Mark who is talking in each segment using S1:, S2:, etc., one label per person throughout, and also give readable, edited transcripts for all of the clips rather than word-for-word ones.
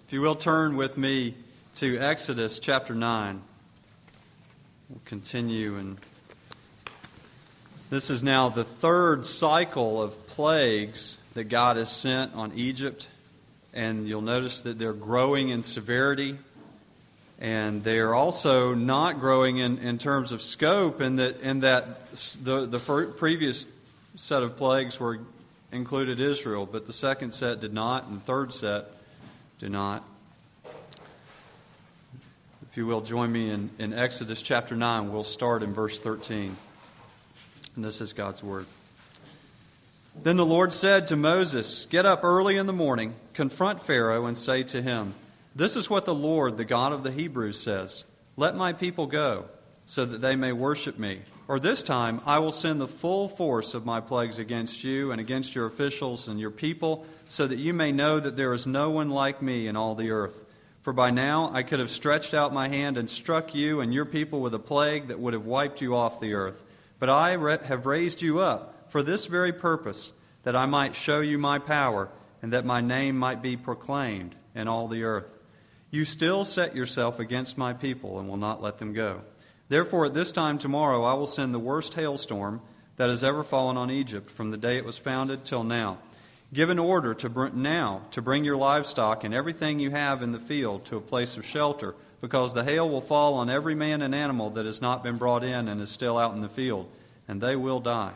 S1: If you will turn with me to Exodus chapter 9. We'll continue, and this is now the third cycle of plagues that God has sent on Egypt, and you'll notice that they're growing in severity, and they are also not growing in terms of scope, in that the previous set of plagues included Israel, but the second set did not, and the third set do not. If you will join me in Exodus chapter 9, we'll start in verse 13. And this is God's word. Then the Lord said to Moses, "Get up early in the morning, confront Pharaoh, and say to him, 'This is what the Lord, the God of the Hebrews, says. Let my people go, so that they may worship me. Or this time I will send the full force of my plagues against you and against your officials and your people, so that you may know that there is no one like me in all the earth. For by now I could have stretched out my hand and struck you and your people with a plague that would have wiped you off the earth. But I have raised you up for this very purpose, that I might show you my power, and that my name might be proclaimed in all the earth. You still set yourself against my people and will not let them go. Therefore at this time tomorrow I will send the worst hailstorm that has ever fallen on Egypt from the day it was founded till now. Give an order to bring your livestock and everything you have in the field to a place of shelter, because the hail will fall on every man and animal that has not been brought in and is still out in the field, and they will die.'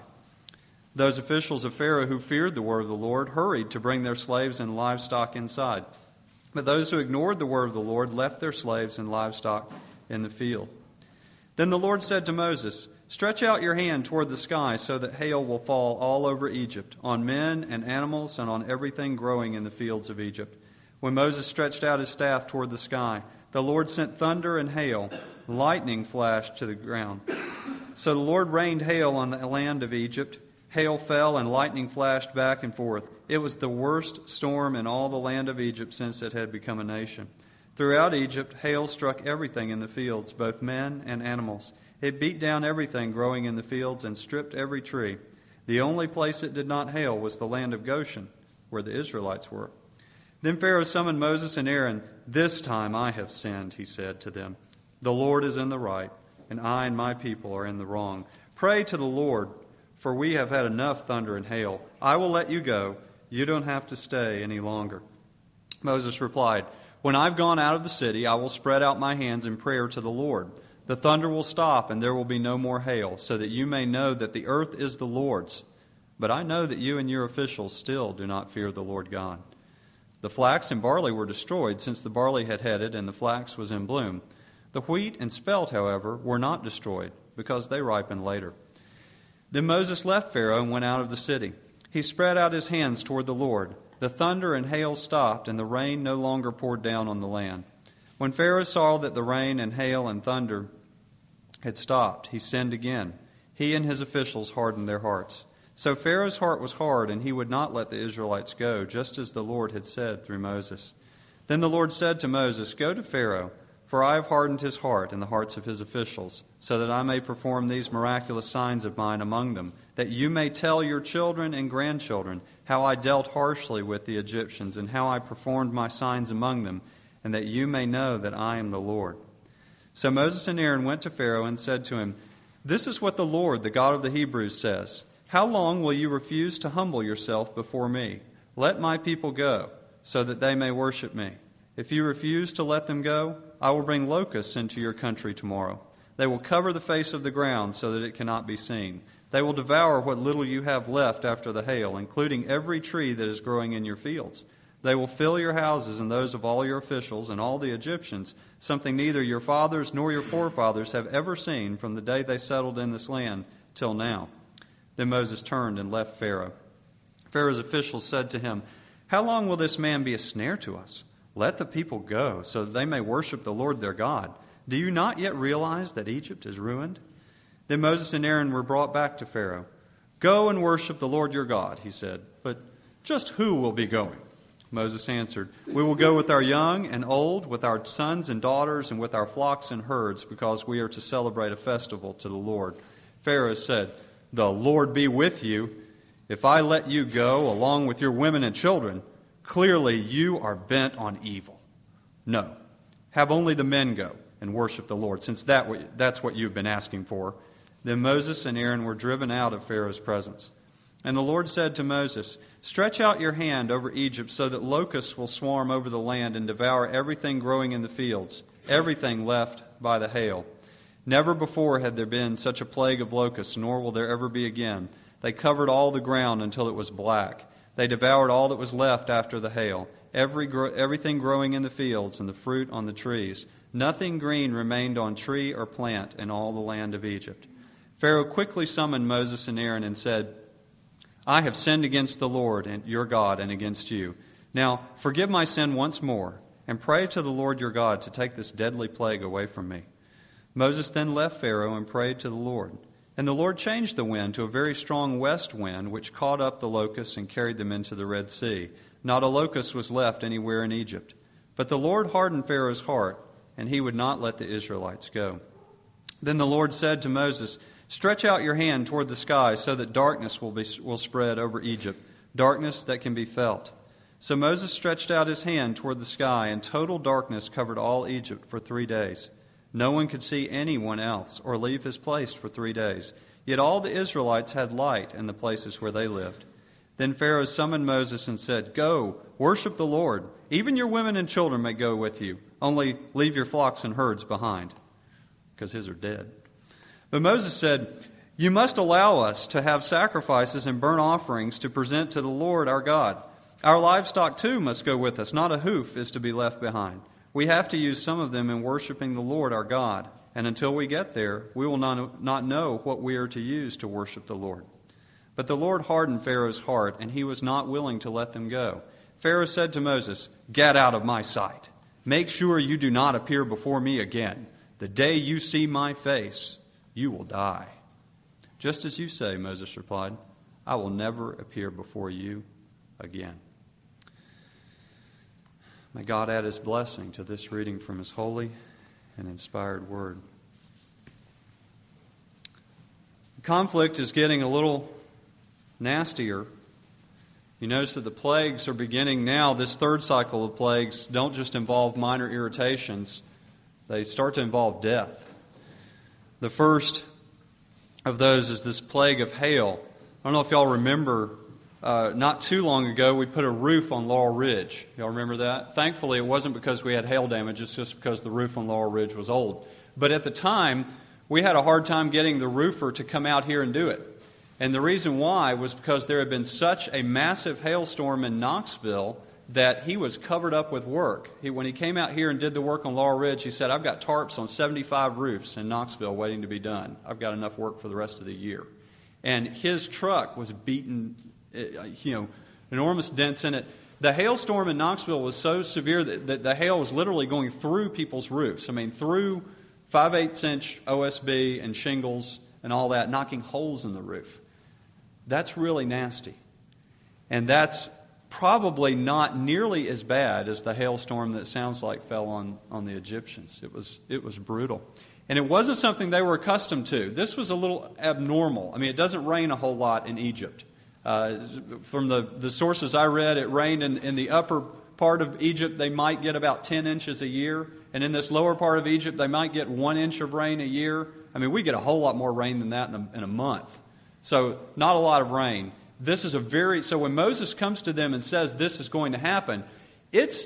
S1: Those officials of Pharaoh who feared the word of the Lord hurried to bring their slaves and livestock inside. But those who ignored the word of the Lord left their slaves and livestock in the field. Then the Lord said to Moses, 'Stretch out your hand toward the sky so that hail will fall all over Egypt, on men and animals and on everything growing in the fields of Egypt.' When Moses stretched out his staff toward the sky, the Lord sent thunder and hail. Lightning flashed to the ground. So the Lord rained hail on the land of Egypt. Hail fell and lightning flashed back and forth. It was the worst storm in all the land of Egypt since it had become a nation. Throughout Egypt, hail struck everything in the fields, both men and animals. It beat down everything growing in the fields and stripped every tree. The only place it did not hail was the land of Goshen, where the Israelites were. Then Pharaoh summoned Moses and Aaron. 'This time I have sinned,' he said to them. 'The Lord is in the right, and I and my people are in the wrong. Pray to the Lord, for we have had enough thunder and hail. I will let you go. You don't have to stay any longer.' Moses replied, 'When I've gone out of the city, I will spread out my hands in prayer to the Lord. The thunder will stop, and there will be no more hail, so that you may know that the earth is the Lord's. But I know that you and your officials still do not fear the Lord God.' The flax and barley were destroyed, since the barley had headed and the flax was in bloom. The wheat and spelt, however, were not destroyed, because they ripened later. Then Moses left Pharaoh and went out of the city. He spread out his hands toward the Lord. The thunder and hail stopped, and the rain no longer poured down on the land. When Pharaoh saw that the rain and hail and thunder had stopped, he sinned again. He and his officials hardened their hearts. So Pharaoh's heart was hard, and he would not let the Israelites go, just as the Lord had said through Moses. Then the Lord said to Moses, 'Go to Pharaoh, for I have hardened his heart and the hearts of his officials, so that I may perform these miraculous signs of mine among them, that you may tell your children and grandchildren how I dealt harshly with the Egyptians and how I performed my signs among them, and that you may know that I am the Lord.' So Moses and Aaron went to Pharaoh and said to him, 'This is what the Lord, the God of the Hebrews, says. How long will you refuse to humble yourself before me? Let my people go, so that they may worship me. If you refuse to let them go, I will bring locusts into your country tomorrow. They will cover the face of the ground so that it cannot be seen. They will devour what little you have left after the hail, including every tree that is growing in your fields. They will fill your houses and those of all your officials and all the Egyptians, something neither your fathers nor your forefathers have ever seen from the day they settled in this land till now.' Then Moses turned and left Pharaoh. Pharaoh's officials said to him, 'How long will this man be a snare to us? Let the people go, so that they may worship the Lord their God. Do you not yet realize that Egypt is ruined?' Then Moses and Aaron were brought back to Pharaoh. 'Go and worship the Lord your God,' he said. 'But just who will be going?' Moses answered, 'We will go with our young and old, with our sons and daughters, and with our flocks and herds, because we are to celebrate a festival to the Lord.' Pharaoh said, 'The Lord be with you. If I let you go along with your women and children, clearly you are bent on evil. No. Have only the men go and worship the Lord, since that's what you've been asking for." Then Moses and Aaron were driven out of Pharaoh's presence. And the Lord said to Moses, "Stretch out your hand over Egypt so that locusts will swarm over the land and devour everything growing in the fields, everything left by the hail. Never before had there been such a plague of locusts, nor will there ever be again. They covered all the ground until it was black. They devoured all that was left after the hail, everything growing in the fields and the fruit on the trees. Nothing green remained on tree or plant in all the land of Egypt." Pharaoh quickly summoned Moses and Aaron and said, "I have sinned against the Lord and your God and against you. Now forgive my sin once more, and pray to the Lord your God to take this deadly plague away from me." Moses then left Pharaoh and prayed to the Lord. And the Lord changed the wind to a very strong west wind, which caught up the locusts and carried them into the Red Sea. Not a locust was left anywhere in Egypt. But the Lord hardened Pharaoh's heart, and he would not let the Israelites go. Then the Lord said to Moses, "Stretch out your hand toward the sky so that darkness will spread over Egypt, darkness that can be felt." So Moses stretched out his hand toward the sky, and total darkness covered all Egypt for 3 days. No one could see anyone else or leave his place for 3 days. Yet all the Israelites had light in the places where they lived. Then Pharaoh summoned Moses and said, "Go, worship the Lord. Even your women and children may go with you. Only leave your flocks and herds behind," because his are dead. But Moses said, "You must allow us to have sacrifices and burnt offerings to present to the Lord our God. Our livestock too must go with us. Not a hoof is to be left behind. We have to use some of them in worshiping the Lord our God, and until we get there, we will not know what we are to use to worship the Lord." But the Lord hardened Pharaoh's heart, and he was not willing to let them go. Pharaoh said to Moses, "Get out of my sight. Make sure you do not appear before me again. The day you see my face, you will die." "Just as you say," Moses replied, "I will never appear before you again." May God add his blessing to this reading from his holy and inspired word. The conflict is getting a little nastier. You notice that the plagues are beginning now. This third cycle of plagues don't just involve minor irritations. They start to involve death. The first of those is this plague of hail. I don't know if y'all remember, not too long ago, we put a roof on Laurel Ridge. Y'all remember that? Thankfully, it wasn't because we had hail damage. It's just because the roof on Laurel Ridge was old. But at the time, we had a hard time getting the roofer to come out here and do it. And the reason why was because there had been such a massive hailstorm in Knoxville that he was covered up with work. When he came out here and did the work on Laurel Ridge, he said, "I've got tarps on 75 roofs in Knoxville waiting to be done. I've got enough work for the rest of the year." And his truck was beaten, enormous dents in it. The hailstorm in Knoxville was so severe that the hail was literally going through people's roofs. I mean, through 5/8" OSB and shingles and all that, knocking holes in the roof. That's really nasty. And that's probably not nearly as bad as the hailstorm that sounds like fell on the Egyptians. It was brutal. And it wasn't something they were accustomed to. This was a little abnormal. I mean, it doesn't rain a whole lot in Egypt. From the sources I read, it rained in the upper part of Egypt. They might get about 10 inches a year. And in this lower part of Egypt, they might get 1 inch of rain a year. I mean, we get a whole lot more rain than that in a month. So not a lot of rain. So when Moses comes to them and says this is going to happen, it's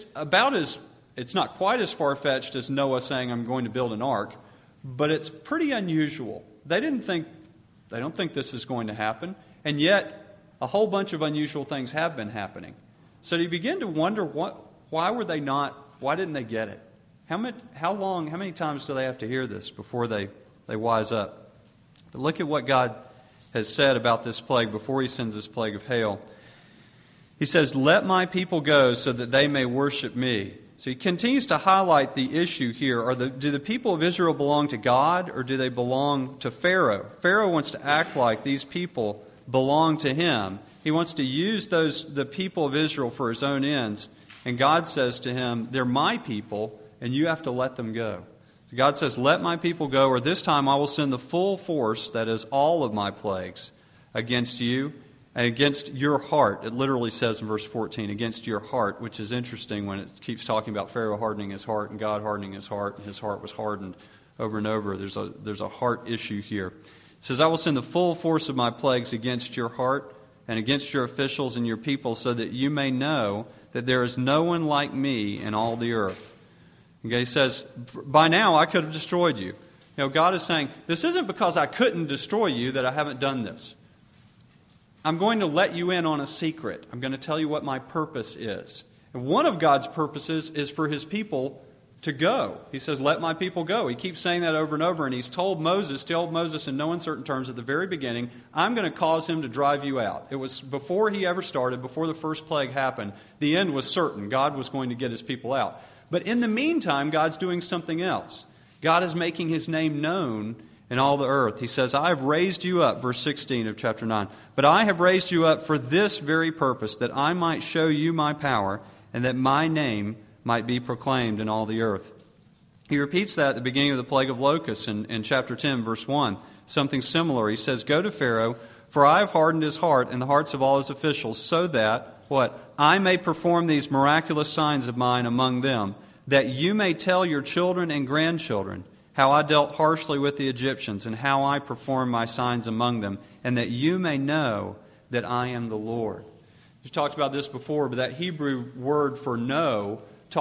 S1: not quite as far-fetched as Noah saying, "I'm going to build an ark," but it's pretty unusual. They don't think this is going to happen, and yet a whole bunch of unusual things have been happening. So you begin to wonder why didn't they get it? How many times do they have to hear this before they wise up? But look at what God has said about this plague before he sends this plague of hail. He says, "Let my people go so that they may worship me." So he continues to highlight the issue here. Do the people of Israel belong to God, or do they belong to Pharaoh? Pharaoh wants to act like these people belong to him. He wants to use the people of Israel for his own ends. And God says to him, "They're my people, and you have to let them go." So God says, "Let my people go, or this time I will send the full force, that is all of my plagues, against you, against your heart. It literally says in verse 14, against your heart, which is interesting when it keeps talking about Pharaoh hardening his heart and God hardening his heart, and his heart was hardened over and over. There's a heart issue here. It says, I will send the full force of my plagues against your heart and against your officials and your people, so that you may know that there is no one like me in all the earth. Okay, he says, by now I could have destroyed you. God is saying, this isn't because I couldn't destroy you that I haven't done this. I'm going to let you in on a secret. I'm going to tell you what my purpose is. And one of God's purposes is for His people to go. He says, let my people go. He keeps saying that over and over, and He's told Moses in no uncertain terms at the very beginning, I'm going to cause him to drive you out. It was before he ever started, before the first plague happened, the end was certain. God was going to get His people out. But in the meantime, God's doing something else. God is making His name known in all the earth. He says, I have raised you up, verse 16 of chapter 9, but I have raised you up for this very purpose, that I might show you my power, and that my name might be proclaimed in all the earth. He repeats that at the beginning of the plague of locusts in chapter 10, verse 1. Something similar. He says, go to Pharaoh, for I have hardened his heart and the hearts of all his officials, so that, what? I may perform these miraculous signs of mine among them, that you may tell your children and grandchildren how I dealt harshly with the Egyptians and how I performed my signs among them, and that you may know that I am the Lord. We've talked about this before, but that Hebrew word for know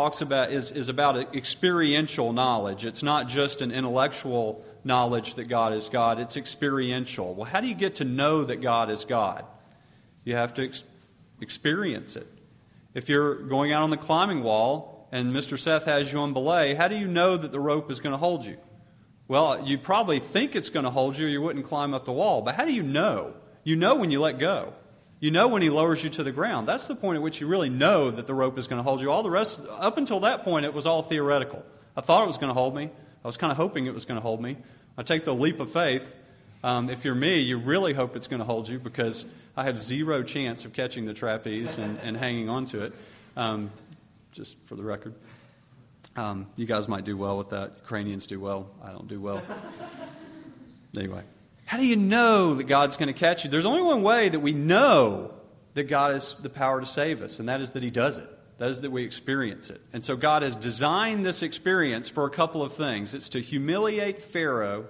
S1: is about experiential knowledge. It's not just an intellectual knowledge that God is God. It's experiential. Well, how do you get to know that God is God? You have to experience it. If you're going out on the climbing wall and Mr. Seth has you on belay, how do you know that the rope is going to hold you? Well, you probably think it's going to hold you or you wouldn't climb up the wall. But how do you know? You know when you let go. You know when He lowers you to the ground. That's the point at which you really know that the rope is going to hold you. All the rest, up until that point, it was all theoretical. I thought it was going to hold me. I was kind of hoping it was going to hold me. I take the leap of faith. If you're me, you really hope it's going to hold you, because I have zero chance of catching the trapeze and hanging on to it, just for the record. You guys might do well with that. Ukrainians do well. I don't do well. Anyway, how do you know that God's going to catch you? There's only one way that we know that God has the power to save us, and that is that He does it. That is that we experience it. And so God has designed this experience for a couple of things. It's to humiliate Pharaoh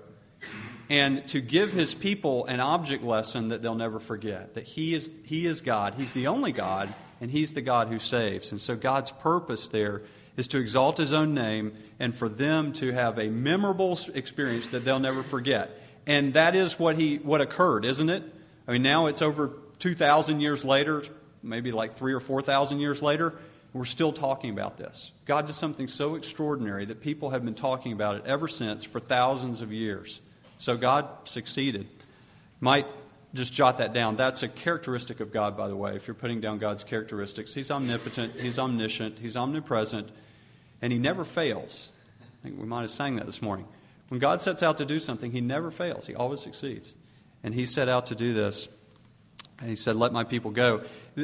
S1: and to give His people an object lesson that they'll never forget, that He is God. He's the only God, and He's the God who saves. And so God's purpose there is to exalt His own name and for them to have a memorable experience that they'll never forget. And that is what occurred, isn't it? I mean, now it's over 2,000 years later, maybe like 3,000 or 4,000 years later, we're still talking about this. God did something so extraordinary that people have been talking about it ever since for thousands of years. So God succeeded. Might just jot that down. That's a characteristic of God, by the way, if you're putting down God's characteristics. He's omnipotent, He's omniscient, He's omnipresent, and He never fails. I think we might have sang that this morning. When God sets out to do something, He never fails. He always succeeds. And He set out to do this. And He said, let my people go.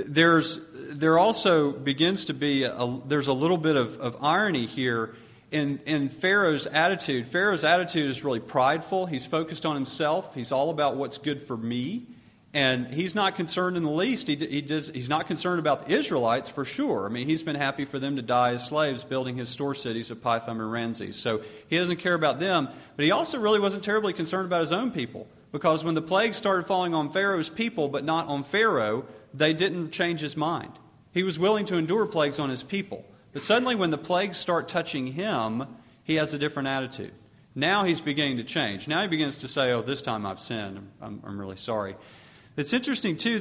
S1: There also begins to be, there's a little bit of irony here in Pharaoh's attitude. Pharaoh's attitude is really prideful. He's focused on himself. He's all about what's good for me. And he's not concerned in the least. He's not concerned about the Israelites for sure. I mean, he's been happy for them to die as slaves building his store cities of Pithom and Ramses. So he doesn't care about them. But he also really wasn't terribly concerned about his own people. Because when the plagues started falling on Pharaoh's people but not on Pharaoh, they didn't change his mind. He was willing to endure plagues on his people. But suddenly when the plagues start touching him, he has a different attitude. Now he's beginning to change. Now he begins to say, oh, this time I've sinned. I'm really sorry. It's interesting, too,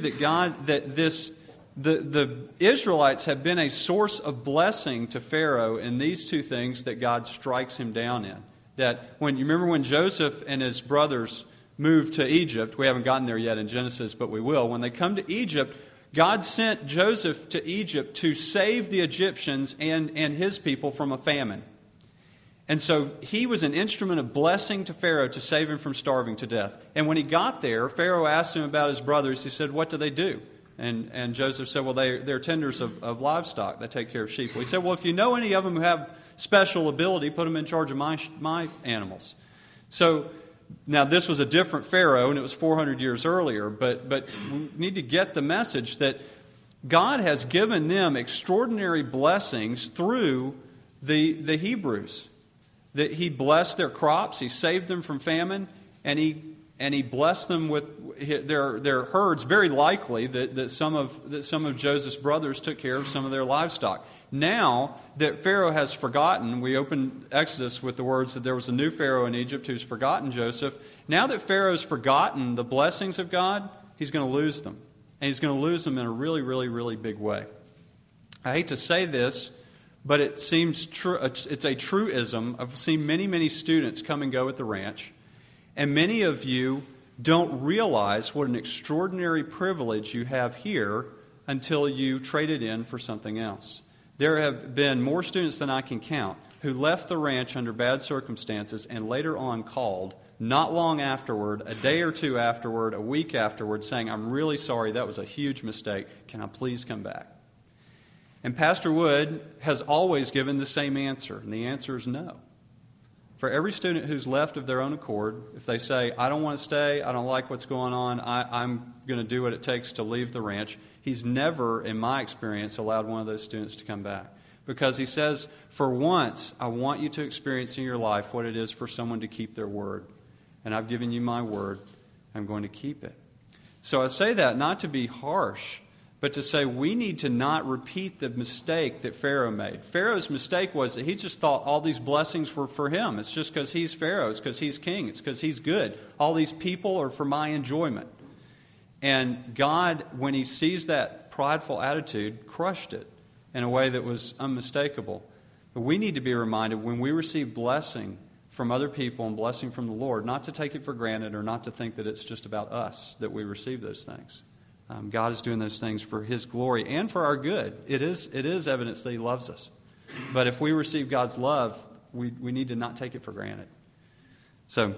S1: that the Israelites have been a source of blessing to Pharaoh in these two things that God strikes him down in. That you remember when Joseph and his brothers moved to Egypt, we haven't gotten there yet in Genesis, but we will. When they come to Egypt, God sent Joseph to Egypt to save the Egyptians and his people from a famine. And so he was an instrument of blessing to Pharaoh to save him from starving to death. And when he got there, Pharaoh asked him about his brothers. He said, what do they do? And Joseph said, well, they're tenders of livestock. They take care of sheep. Well, he said, well, if you know any of them who have special ability, put them in charge of my animals. So now this was a different Pharaoh, and it was 400 years earlier, but we need to get the message that God has given them extraordinary blessings through the Hebrews. That He blessed their crops, He saved them from famine, and He blessed them with their herds. Very likely that some of Joseph's brothers took care of some of their livestock. Now that Pharaoh has forgotten, we opened Exodus with the words that there was a new Pharaoh in Egypt who's forgotten Joseph. Now that Pharaoh's forgotten the blessings of God, he's going to lose them. And he's going to lose them in a really, really, really big way. I hate to say this, but it seems true. It's a truism. I've seen many, many students come and go at the ranch, and many of you don't realize what an extraordinary privilege you have here until you trade it in for something else. There have been more students than I can count who left the ranch under bad circumstances and later on called, not long afterward, a day or two afterward, a week afterward, saying, "I'm really sorry, that was a huge mistake. Can I please come back?" And Pastor Wood has always given the same answer, and the answer is no. For every student who's left of their own accord, if they say, "I don't want to stay, I don't like what's going on, I'm going to do what it takes to leave the ranch," he's never, in my experience, allowed one of those students to come back. Because he says, for once, I want you to experience in your life what it is for someone to keep their word. And I've given you my word, I'm going to keep it. So I say that not to be harsh, but to say we need to not repeat the mistake that Pharaoh made. Pharaoh's mistake was that he just thought all these blessings were for him. It's just because he's Pharaoh. It's because he's king. It's because he's good. All these people are for my enjoyment. And God, when He sees that prideful attitude, crushed it in a way that was unmistakable. But we need to be reminded when we receive blessing from other people and blessing from the Lord, not to take it for granted or not to think that it's just about us that we receive those things. God is doing those things for His glory and for our good. It is evidence that He loves us. But if we receive God's love, we need to not take it for granted. So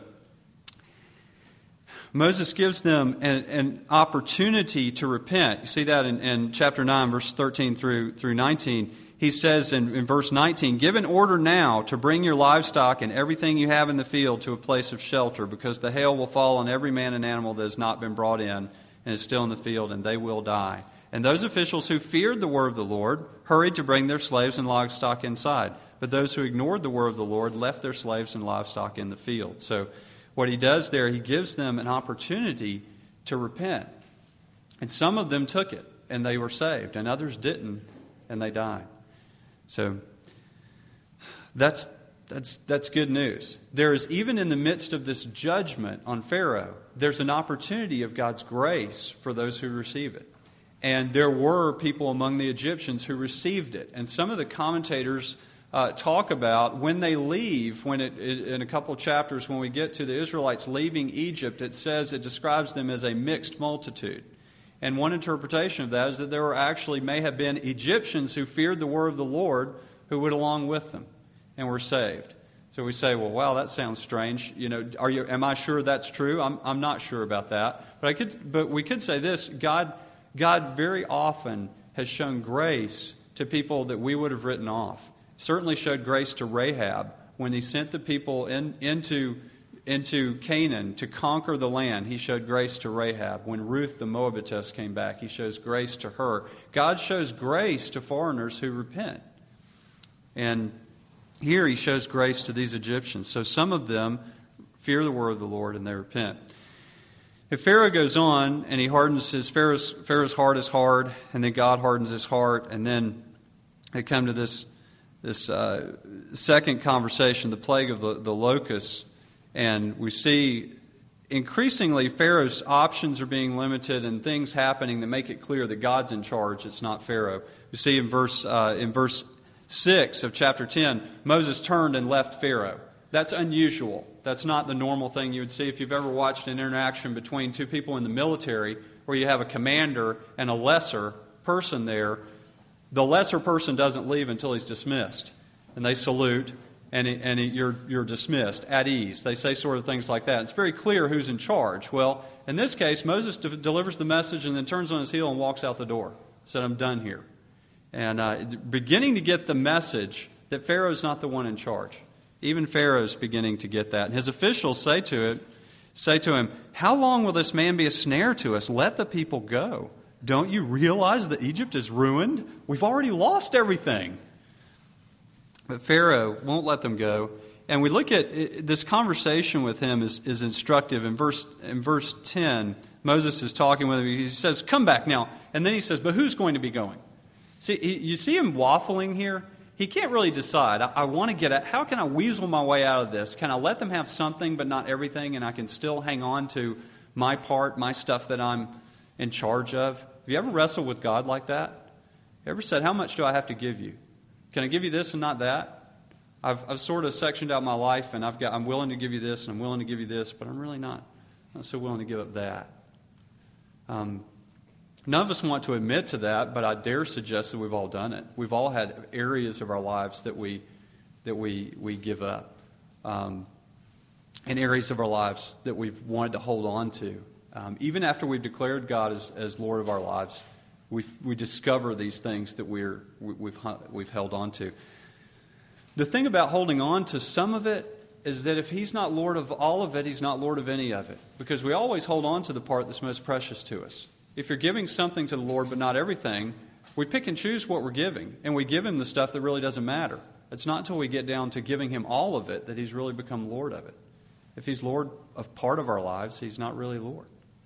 S1: Moses gives them an opportunity to repent. You see that in chapter 9, verse 13 through 19. He says in verse 19, "Give an order now to bring your livestock and everything you have in the field to a place of shelter, because the hail will fall on every man and animal that has not been brought in and is still in the field, and they will die." And those officials who feared the word of the Lord hurried to bring their slaves and livestock inside. But those who ignored the word of the Lord left their slaves and livestock in the field. So what he does there, he gives them an opportunity to repent. And some of them took it, and they were saved, and others didn't, and they died. So that's good news. There is, even in the midst of this judgment on Pharaoh, there's an opportunity of God's grace for those who receive it. And there were people among the Egyptians who received it. And some of the commentators talk about when they leave, in a couple of chapters, when we get to the Israelites leaving Egypt, it describes them as a mixed multitude. And one interpretation of that is that there may have been Egyptians who feared the word of the Lord who went along with them and were saved. So we say, well, wow, that sounds strange. Am I sure that's true? I'm not sure about that. But we could say this: God very often has shown grace to people that we would have written off. Certainly showed grace to Rahab when He sent the people into Canaan to conquer the land. He showed grace to Rahab. When Ruth the Moabitess came back, He shows grace to her. God shows grace to foreigners who repent. And here He shows grace to these Egyptians. So some of them fear the word of the Lord and they repent. If Pharaoh goes on and he hardens Pharaoh's heart is hard, and then God hardens his heart, and then they come to this second conversation, the plague of the locusts, and we see increasingly Pharaoh's options are being limited and things happening that make it clear that God's in charge. It's not Pharaoh. We see in verse 6 of chapter 10, Moses turned and left Pharaoh. That's unusual. That's not the normal thing you would see if you've ever watched an interaction between two people in the military where you have a commander and a lesser person there. The lesser person doesn't leave until he's dismissed. And they salute, and you're dismissed, at ease. They say sort of things like that. It's very clear who's in charge. Well, in this case, Moses delivers the message and then turns on his heel and walks out the door. Said, I'm done here. And beginning to get the message that Pharaoh's not the one in charge. Even Pharaoh's beginning to get that. And his officials say to Say to him, how long will this man be a snare to us? Let the people go. Don't you realize that Egypt is ruined? We've already lost everything. But Pharaoh won't let them go. And we look at this conversation with him is instructive. In verse 10, Moses is talking with him. He says, come back now. And then he says, but who's going to be going? See, you see him waffling here? He can't really decide. I want to get at, how can I weasel my way out of this? Can I let them have something but not everything, and I can still hang on to my part, my stuff that I'm in charge of? Have you ever wrestled with God like that? You ever said, how much do I have to give you? Can I give you this and not that? I've sort of sectioned out my life, and I'm willing to give you this, and I'm willing to give you this, but I'm really not so willing to give up that. None of us want to admit to that, but I dare suggest that we've all done it. We've all had areas of our lives that we give up, and areas of our lives that we've wanted to hold on to. Even after we've declared God as Lord of our lives, we discover these things that we've held on to. The thing about holding on to some of it is that if He's not Lord of all of it, He's not Lord of any of it, because we always hold on to the part that's most precious to us. If you're giving something to the Lord but not everything, we pick and choose what we're giving, and we give Him the stuff that really doesn't matter. It's not until we get down to giving Him all of it that He's really become Lord of it. If He's Lord of part of our lives, He's not really Lord.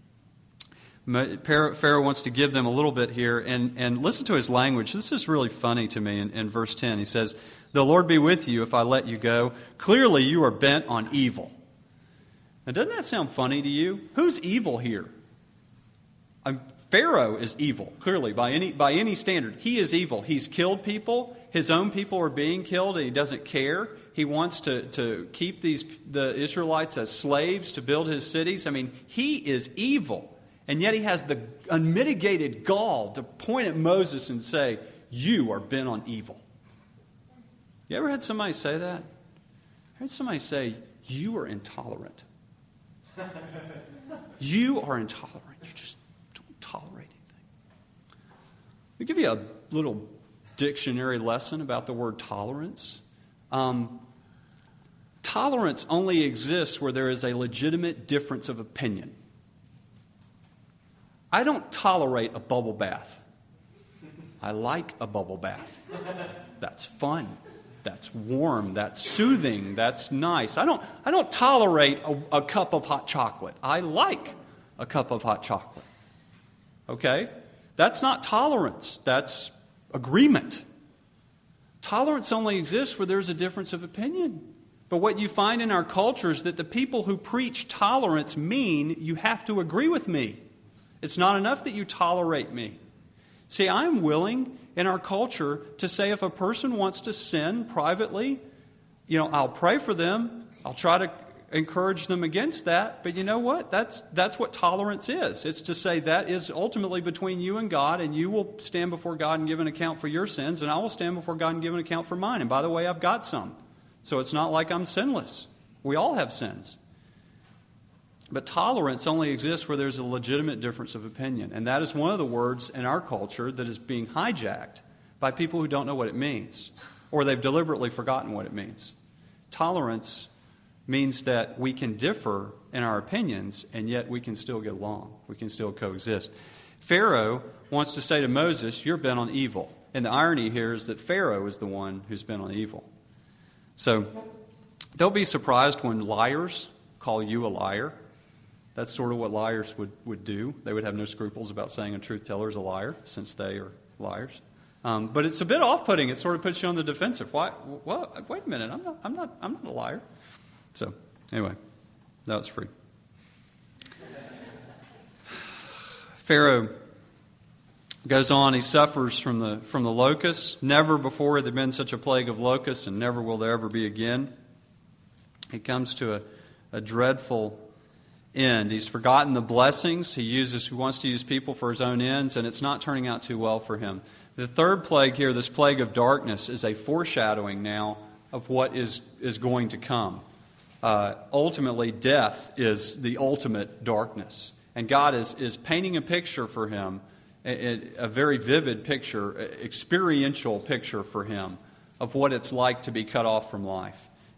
S1: Pharaoh wants to give them a little bit here, and listen to his language. This is really funny to me in verse 10. He says, the Lord be with you if I let you go. Clearly you are bent on evil. Now, doesn't that sound funny to you? Who's evil here? Pharaoh is evil, clearly, by any standard. He is evil. He's killed people. His own people are being killed, and he doesn't care. He wants to keep the Israelites as slaves to build his cities. I mean, he is evil. And yet he has the unmitigated gall to point at Moses and say, you are bent on evil. You ever had somebody say that? I heard somebody say, you are intolerant. You are intolerant. You just don't tolerate anything. Let me give you a little dictionary lesson about the word tolerance. Tolerance only exists where there is a legitimate difference of opinion. I don't tolerate a bubble bath. I like a bubble bath. That's fun. That's warm. That's soothing. That's nice. I don't tolerate a cup of hot chocolate. I like a cup of hot chocolate. Okay? That's not tolerance. That's agreement. Tolerance only exists where there's a difference of opinion. But what you find in our culture is that the people who preach tolerance mean you have to agree with me. It's not enough that you tolerate me. See, I'm willing in our culture to say if a person wants to sin privately, I'll pray for them. I'll try to encourage them against that. But you know what? That's what tolerance is. It's to say that is ultimately between you and God, and you will stand before God and give an account for your sins, and I will stand before God and give an account for mine. And by the way, I've got some. So it's not like I'm sinless. We all have sins. But tolerance only exists where there's a legitimate difference of opinion. And that is one of the words in our culture that is being hijacked by people who don't know what it means, or they've deliberately forgotten what it means. Tolerance means that we can differ in our opinions, and yet we can still get along. We can still coexist. Pharaoh wants to say to Moses, you're bent on evil. And the irony here is that Pharaoh is the one who's bent on evil. So don't be surprised when liars call you a liar. That's sort of what liars would do. They would have no scruples about saying a truth teller is a liar, since they are liars. But it's a bit off-putting. It sort of puts you on the defensive. Why? Well, wait a minute. I'm not a liar. So anyway, that was free. Pharaoh goes on. He suffers from the locusts. Never before had there been such a plague of locusts, and never will there ever be again. He comes to a dreadful end. He's forgotten the blessings. He wants to use people for his own ends, and it's not turning out too well for him. The third plague here, this plague of darkness, is a foreshadowing now of what is going to come. Ultimately, death is the ultimate darkness. And God is painting a picture for him, a very vivid picture, experiential picture for him of what it's like to be cut off from life.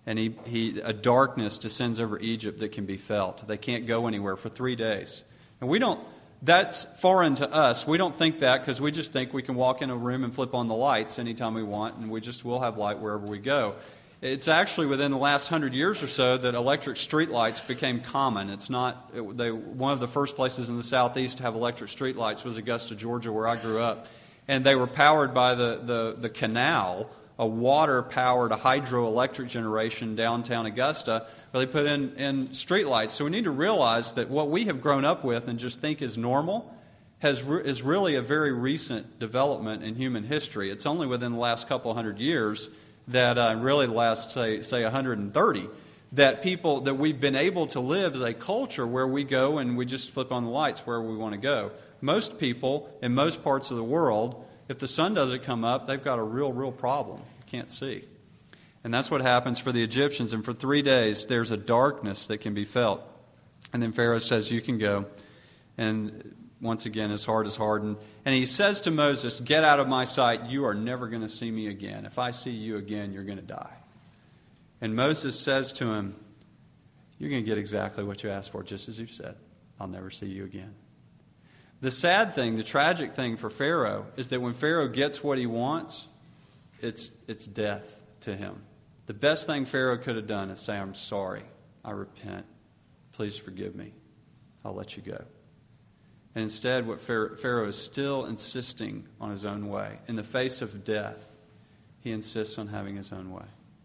S1: and a darkness descends over Egypt that can be felt. They can't go anywhere for 3 days. And that's foreign to us. We don't think that because we just think we can walk in a room and flip on the lights anytime we want, and will have light wherever we go. It's actually within the last 100 years or so that electric streetlights became common. One of the first places in the southeast to have electric streetlights was Augusta, Georgia, where I grew up. And they were powered by the canal, a water-powered hydroelectric generation downtown Augusta, where they put in streetlights. So we need to realize that what we have grown up with and just think is normal is really a very recent development in human history. It's only within the last couple hundred years that really the last, say 130, that we've been able to live as a culture where we go and we just flip on the lights wherever we want to go. Most people in most parts of the world, if the sun doesn't come up, they've got a real problem. You can't see. And that's what happens for the Egyptians. And for 3 days, there's a darkness that can be felt. And then Pharaoh says, you can go. And once again, his heart is hardened. And he says to Moses, get out of my sight. You are never going to see me again. If I see you again, you're going to die. And Moses says to him, you're going to get exactly what you asked for, just as you said. I'll never see you again. The sad thing, the tragic thing for Pharaoh is that when Pharaoh gets what he wants, it's death to him. The best thing Pharaoh could have done is say, I'm sorry. I repent. Please forgive me. I'll let you go. And instead, what Pharaoh is still insisting on his own way. In the face of death, he insists on having his own way.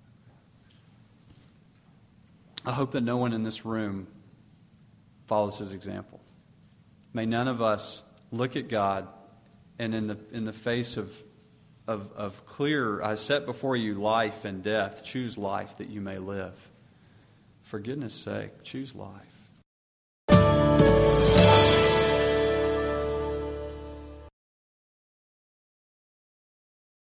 S1: I hope that no one in this room follows his example. May none of us look at God and in the face of clear, I set before you life and death. Choose life that you may live. For goodness sake, choose life.